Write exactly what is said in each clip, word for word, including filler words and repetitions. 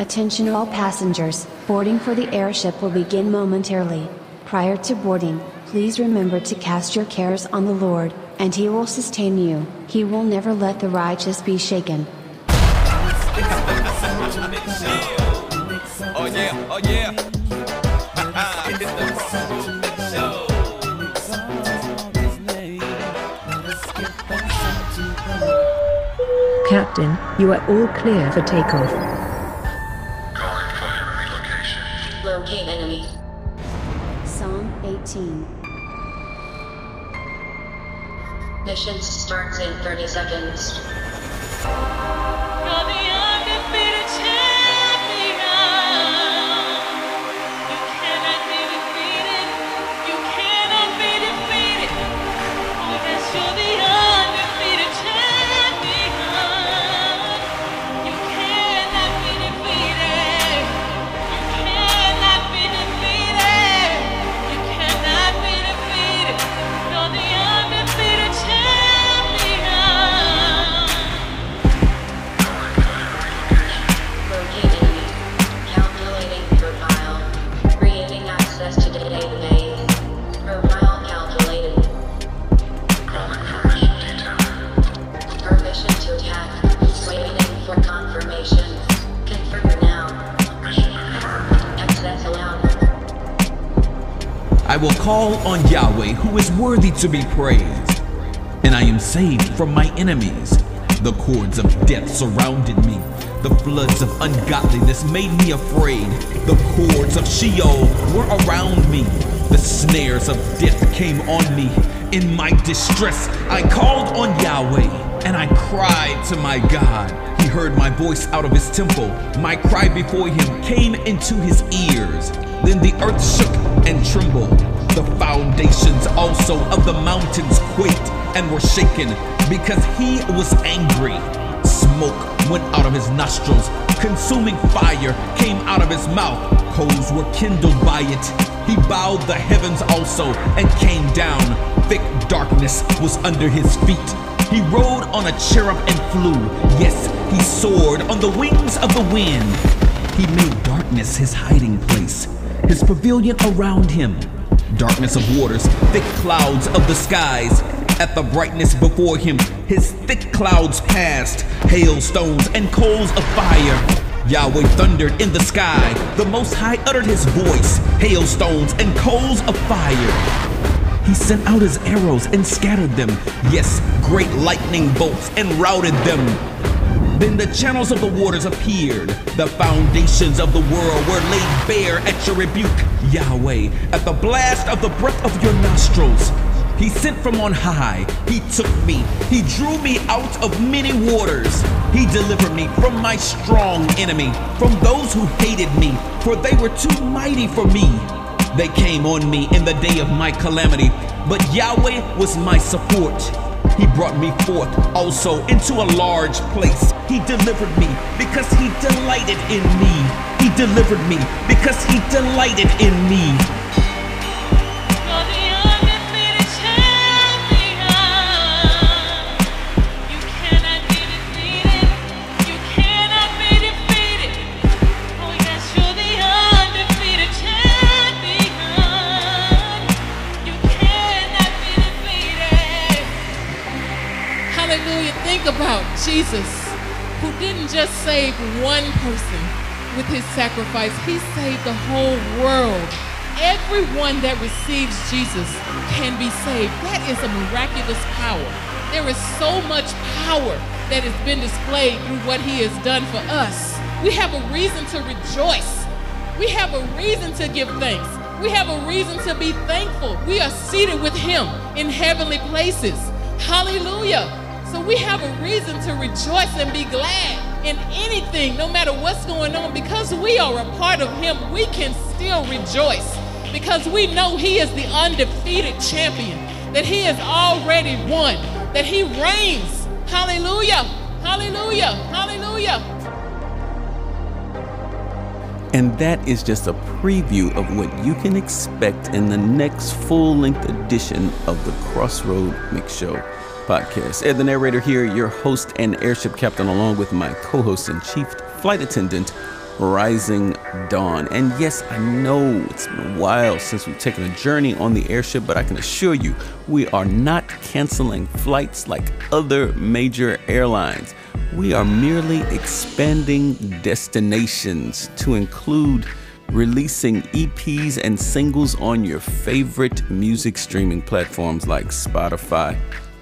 Attention all passengers, boarding for the airship will begin momentarily. Prior to boarding, please remember to cast your cares on the Lord, and He will sustain you. He will never let the righteous be shaken. Oh yeah, oh yeah. Captain, you are all clear for takeoff. Calling for enemy location. Locate enemy. Psalm eighteen. Mission starts in thirty seconds. You're the undefeated champion. You cannot be defeated. You cannot be defeated. Oh yes, you're the undefeated champion. You cannot be defeated. You cannot be defeated. You cannot be defeated. You're the undefeated champion. Locate enemy. Calculating profile. Creating access to database. Profile calculated. Calling for mission detail. Permission to attack. Waiting for confirmation. Confirm now. Mission confirmed. Access allowed. I will call on Yahweh, who is worthy to be praised, and I am saved from my enemies. The cords of death surrounded me. The floods of ungodliness made me afraid. The cords of Sheol were around me. The snares of death came on me. In my distress, I called on Yahweh, and I cried to my God. He heard my voice out of his temple. My cry before him came into his ears. Then the earth shook and trembled. The foundations also of the mountains quaked and were shaken, because he was angry. Smoke went out of his nostrils. Consuming fire came out of his mouth. Coals were kindled by it. He bowed the heavens also and came down. Thick darkness was under his feet. He rode on a cherub and flew. Yes, he soared on the wings of the wind. He made darkness his hiding place, his pavilion around him. Darkness of waters, thick clouds of the skies. At the brightness before him, his thick clouds passed, hailstones and coals of fire. Yahweh thundered in the sky. The Most High uttered his voice, hailstones and coals of fire. He sent out his arrows and scattered them. Yes, great lightning bolts and routed them. Then the channels of the waters appeared. The foundations of the world were laid bare at your rebuke, Yahweh, at the blast of the breath of your nostrils. He sent from on high. He took me. He drew me out of many waters. He delivered me from my strong enemy, from those who hated me, for they were too mighty for me. They came on me in the day of my calamity, but Yahweh was my support. He brought me forth also into a large place. He delivered me because he delighted in me. He delivered me because he delighted in me. You're the undefeated champion. You cannot be defeated. You cannot be defeated. Oh yes, you're the undefeated champion. You cannot be defeated. Hallelujah. Think about Jesus, who didn't just save one person with his sacrifice. He saved the whole world. Everyone that receives Jesus can be saved. That is a miraculous power. There is so much power that has been displayed through what he has done for us. We have a reason to rejoice. We have a reason to give thanks. We have a reason to be thankful. We are seated with him in heavenly places. Hallelujah. So we have a reason to rejoice and be glad in anything, no matter what's going on. Because we are a part of him, we can still rejoice, because we know he is the undefeated champion, that he has already won, that he reigns. Hallelujah, hallelujah, hallelujah. And that is just a preview of what you can expect in the next full-length edition of the Crossroad Mix Show podcast. Ed the narrator here, your host and airship captain, along with my co-host and chief flight attendant, Rising Dawn. And yes, I know it's been a while since we've taken a journey on the airship, but I can assure you, we are not canceling flights like other major airlines. We are merely expanding destinations to include releasing E Ps and singles on your favorite music streaming platforms like Spotify,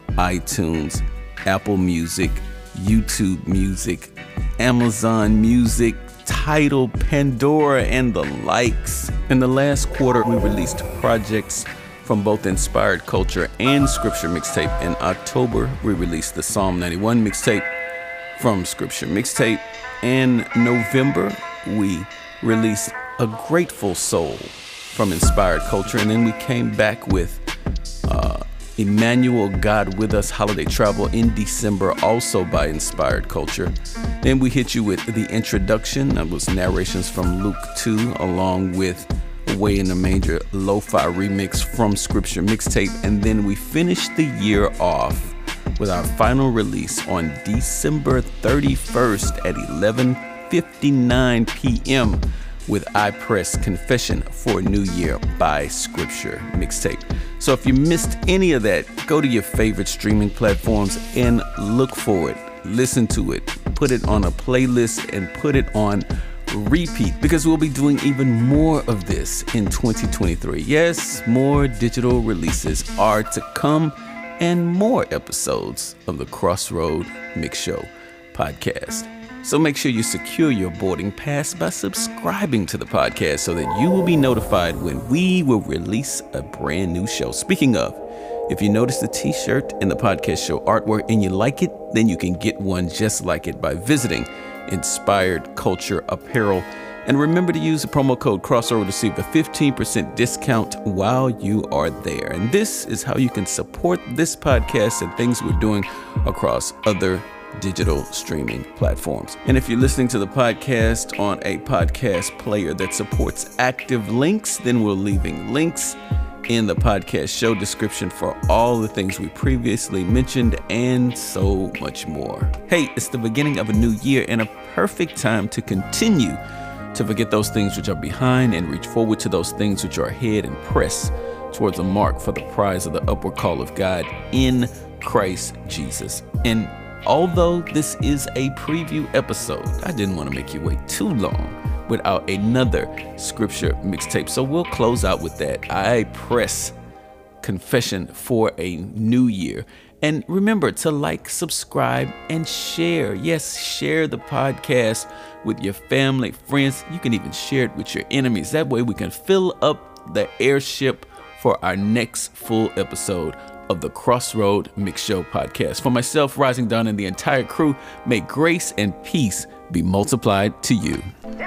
iTunes, Apple Music, YouTube Music, Amazon Music, Tidal, Pandora, and the likes. In the last quarter, we released projects from both Inspired Culture and Scripture Mixtape. In October, we released the Psalm ninety-one mixtape from Scripture Mixtape. In November, we released A Grateful Soul from Inspired Culture, and then we came back with uh, Emmanuel, God With Us Holiday Travel in December, also by Inspired Culture. Then we hit you with the introduction. That was narrations from Luke two, along with Away in the Manger Lo-Fi remix from Scripture Mixtape. And then we finished the year off with our final release on December thirty-first at eleven fifty-nine p.m. with I Press Confession for a New Year by Scripture Mixtape. So if you missed any of that, go to your favorite streaming platforms and look for it, listen to it, put it on a playlist and put it on repeat, because we'll be doing even more of this in twenty twenty-three. Yes, more digital releases are to come and more episodes of the Crossroad Mix Show podcast. So make sure you secure your boarding pass by subscribing to the podcast so that you will be notified when we will release a brand new show. Speaking of, if you notice the t-shirt and the podcast show artwork and you like it, then you can get one just like it by visiting Inspired Culture Apparel. And remember to use the promo code Crossroad to receive a fifteen percent discount while you are there. And this is how you can support this podcast and things we're doing across other digital streaming platforms. And if you're listening to the podcast on a podcast player that supports active links, then we're leaving links in the podcast show description for all the things we previously mentioned and so much more. Hey, it's the beginning of a new year and a perfect time to continue to forget those things which are behind and reach forward to those things which are ahead and press towards the mark for the prize of the upward call of God in Christ Jesus. And although this is a preview episode, I didn't want to make you wait too long without another Scripture Mixtape. So we'll close out with that. I Press Confession for a New Year. And remember to like, subscribe, and share. Yes, share the podcast with your family, friends. You can even share it with your enemies. That way we can fill up the airship for our next full episode of the Crossroad Mix Show podcast. For myself, Rising Dawn, and the entire crew, may grace and peace be multiplied to you.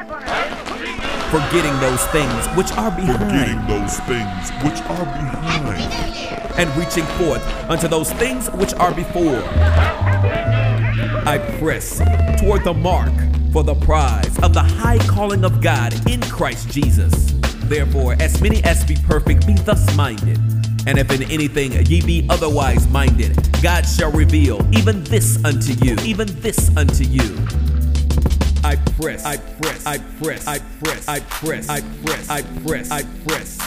Forgetting those things which are behind. Forgetting those things which are behind. And reaching forth unto those things which are before. I press toward the mark for the prize of the high calling of God in Christ Jesus. Therefore, as many as be perfect, be thus minded. And if in anything ye be otherwise minded, God shall reveal even this unto you, even this unto you. I press, I press, I press, I press, I press, I press, I press, I press.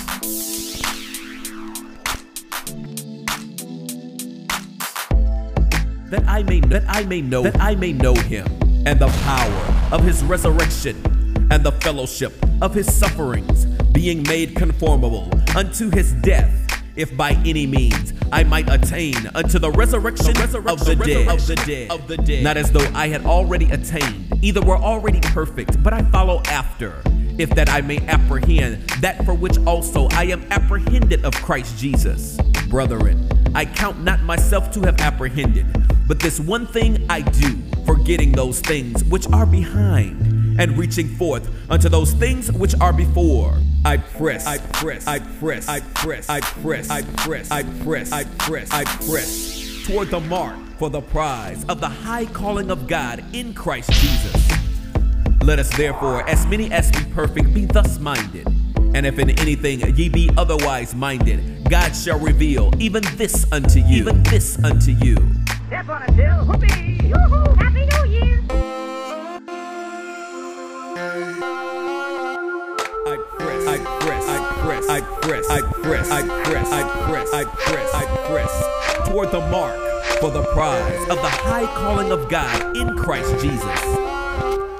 That I may, that I may know, that I may know him, and the power of his resurrection, and the fellowship of his sufferings, being made conformable unto his death, if by any means I might attain unto the resurrection, the resurrection of, the dead, of the dead, of the dead. Not as though I had already attained, either were already perfect, but I follow after, if that I may apprehend that for which also I am apprehended of Christ Jesus. Brethren, I count not myself to have apprehended, but this one thing I do, forgetting those things which are behind, and reaching forth unto those things which are before. I press, I press, I press, I press, I press, I press, I press, I press, I press toward the mark for the prize of the high calling of God in Christ Jesus. Let us therefore, as many as be perfect, be thus minded. And if in anything ye be otherwise minded, God shall reveal even this unto you, even this unto you. Step on it, Bill. Whoopee! Yoo-hoo! Happy New Year! I press, I press, I press, I press, I press, I press, I press, I press, I press toward the mark for the prize of the high calling of God in Christ Jesus.